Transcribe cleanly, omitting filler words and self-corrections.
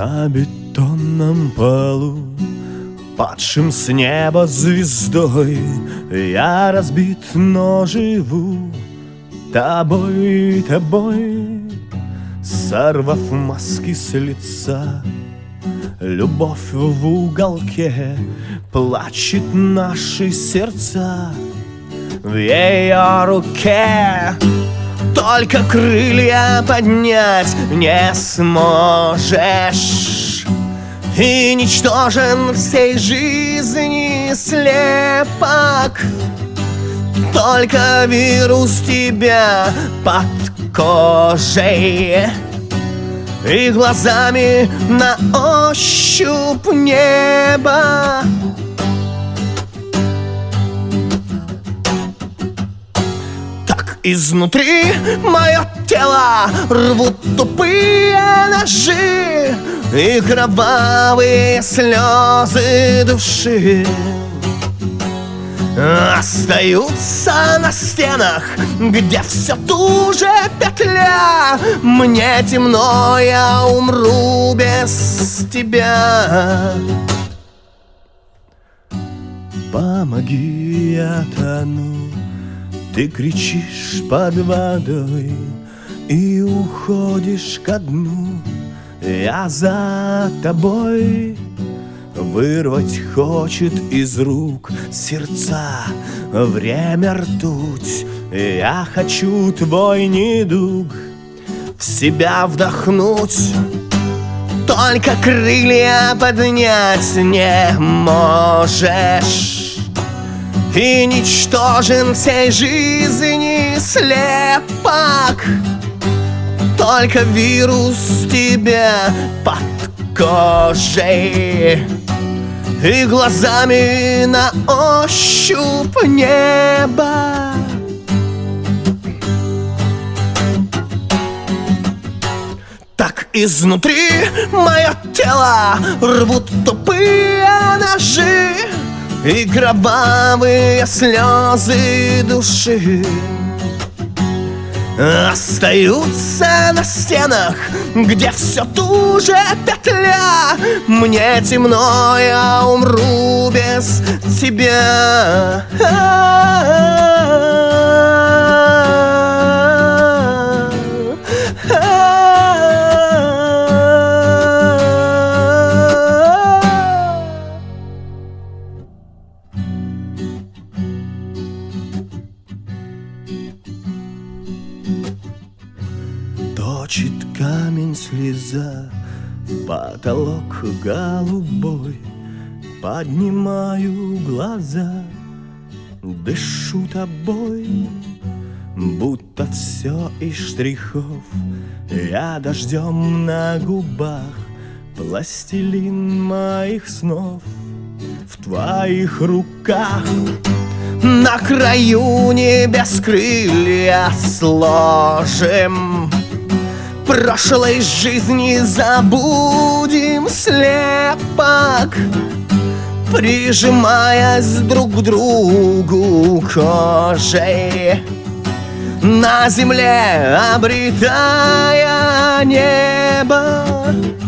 На бетонном полу, падшим с неба звездой, я разбит, но живу тобой, тобой. Сорвав маски с лица, любовь в уголке, плачет наши сердца в ее руке. Только крылья поднять не сможешь, и ничтожен всей жизни слепок. Только вирус тебя под кожей и глазами на ощупь небо. Изнутри мое тело рвут тупые ножи и кровавые слезы души. Остаются на стенах, где все туже петля. Мне темно, я умру без тебя. Помоги, я тону. Ты кричишь под водой и уходишь ко дну. Я за тобой. Вырвать хочет из рук сердца время ртуть. Я хочу твой недуг в себя вдохнуть. Только крылья поднять не можешь, и ничтожен всей жизни слепок. Только вирус тебя под кожей и глазами на ощупь небо. Так изнутри мое тело рвут тупые ножи и кровавые слезы души. Остаются на стенах, где все туже петля. Мне темно, я умру без тебя. Точит камень слеза, потолок голубой. Поднимаю глаза, дышу тобой, будто все из штрихов. Я дождем на губах, пластилин моих снов в твоих руках. На краю небес крылья сложим, прошлой жизни забудем слепок, прижимаясь друг к другу кожей, на земле обретая небо.